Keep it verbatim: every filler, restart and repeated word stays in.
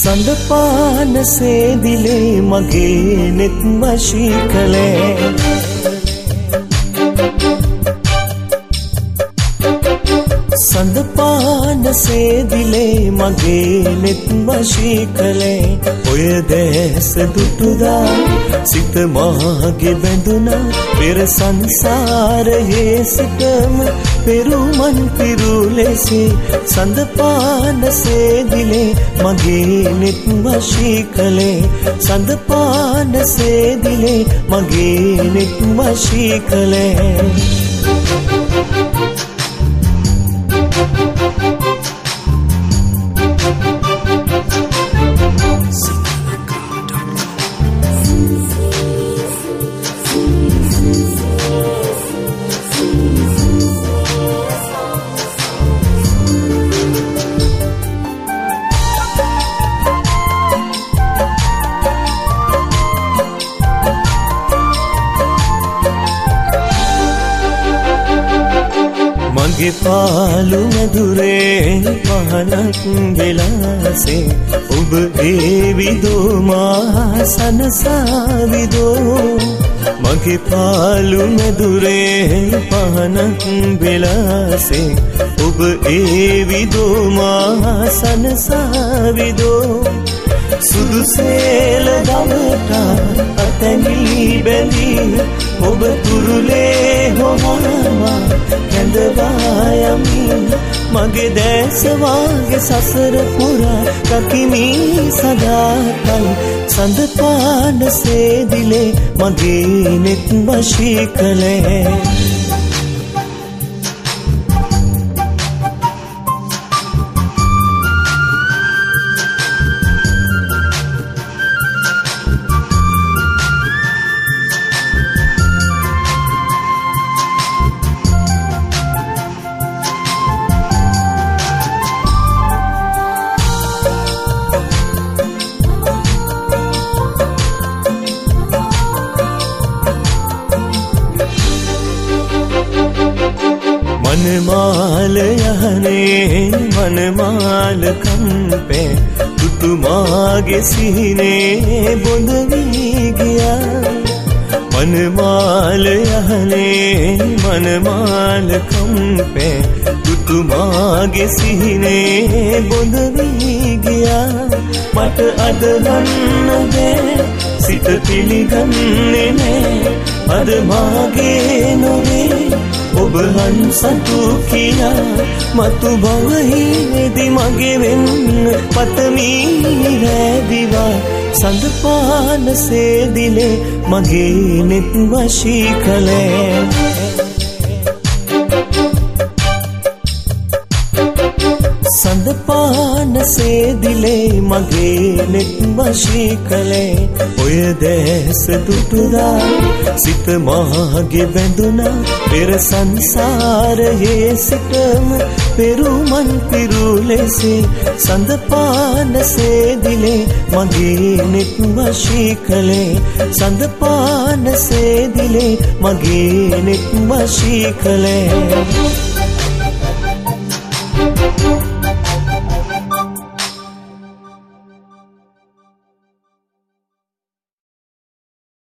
සඳපාන සේදිලේ මගේ නෙත් වශී කළේ සඳපාන සේදිලේ මගේ නෙත් වශී කළේ ඔය දැස දුටුදා සිත මාගේ බැඳුනා පෙර සංසාරයේ සිටම පෙරුමන් පිරු ලෙසේ සඳපාන සේදිලේ මගේ නෙත් වශී කළේ සඳපාන සේදිලේ මගේ නෙත් වශී කළේ මගේ පාළු මැදුරේ පහනක් වෙලාසේ ඔබ ඒවිදෝ මා සනසාවිදෝ මගේ පාළු මැදුරේ පහනක් වෙලාසේ ඔබ ඒවිදෝ මා සනසාවිදෝ සුදු සේල දමට අතැඟිලි බැඳී ඔබ තුරුලේ හොමනවා කැඳවා යමින් මගේ දැස වාගේ සසර පුරා රකිමි සදාකල් සඳපාන සේදිලේ මගේ නෙත් වශී කළේ मनमाल यहने मनमाल कंपे तुतुमागे सीने बोंदवी गया मनमाल यहने मनमाल कंपे तुतुमागे सीने बोंदवी गया मट अदगन्न दे सित पिलिगन्ने ने अद मागे नोवे ඔබ හංසතු කියා මතු බවහිදී මගේ වෙන්න පතමි රැදිවා සඳපාන සේදිලේ මගේ නෙත් වශී කළේ සඳපාන සේදිලේ මගේ නෙත් වශී කළේ ඔය දැස දුටුදා සිත මාගේ බැඳුනා පෙර සංසාරයේ සිටම පෙරුමන් පිරු ලෙසේ සඳපාන සේදිලේ මගේ නෙත් වශී කළේ සඳපාන සේදිලේ මගේ නෙත් වශී කළේ